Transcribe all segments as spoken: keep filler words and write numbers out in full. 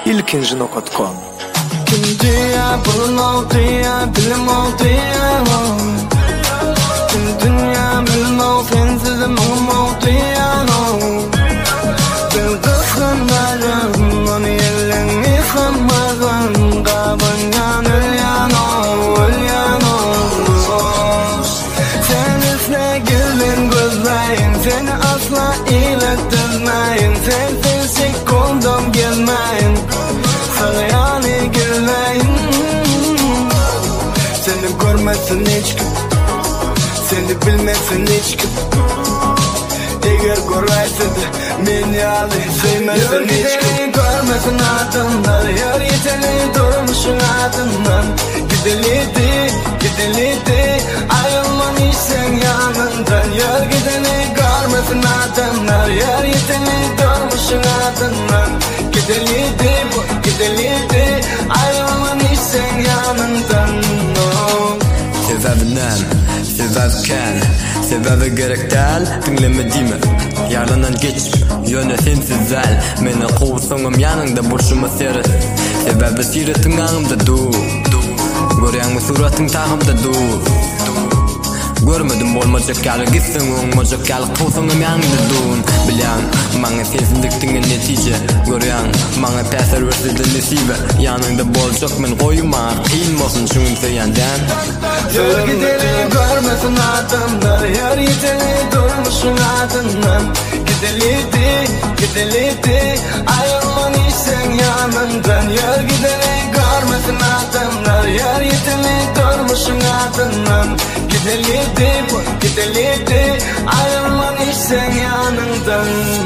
ilkinci nokta com. Kim diye bulun diye bilim ol diye Kim dünya bilim ol sensiz mum ol diye Gül kıskanlarım onu elini kırmazın Kabanyan ölyan ol ölyan ol Sen üstüne güldün gözleyin Seni asla ilettirmeyin Sensiz kondum gelmeyin Sarayani gülmeyin Seni görmesin hiç kim Seni bilmesin hiç kim Eğer görürse de beni alı sevmesin hiç kim Görmesin adımdan Yar yeteni durmuşun adından Gideliydi, gideliydi Ayrılman hiç sen yanından Yar gideni görmesin adımdan Yar yeteni durmuşun adından Gideliydi, gideliydi Ayrılman hiç sen yanından Sebebinden, sebebken Sebebi gerek değil, dinlemediğimi Yarlanan geçip, yöne sensiz el Meni kovsongum yanında burşuma seret Sebebi siretin ağımda du Görüyanmı suratın tağımda du Görmedim olmayacak yalı gitsin olmayacak yalı kovsongum yanında dun Bilen, bana sensizliktiğin netice Görüyan, bana pesar versidin nesibe Yanında bolacak men koyuma Kıyılmasın şunun seyenden Yar gideli görmesin adımdan Yar yeteni durmuşun adından Gideliydi, gideliydi Ayrılman hiç sen yanından Yar gideli görmesin adımdan Yar yeteni durmuşun adından Gideliydi, gideliydi Ayrılman hiç sen yanından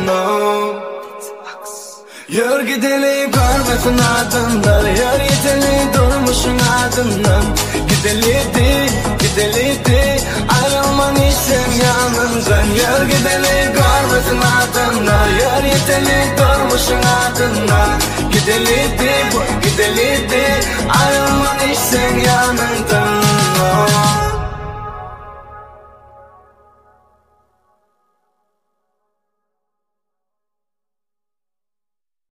Yar gideli görmesin adımdan Yar yeteni durmuşun adından Gideliydi, gideliydi Ayrılman hiç sen yanından Yar gideli görmesin adımdan Yar yeteni durmuşun adından Gideliydi, gideliydi Ayrılman hiç sen yanından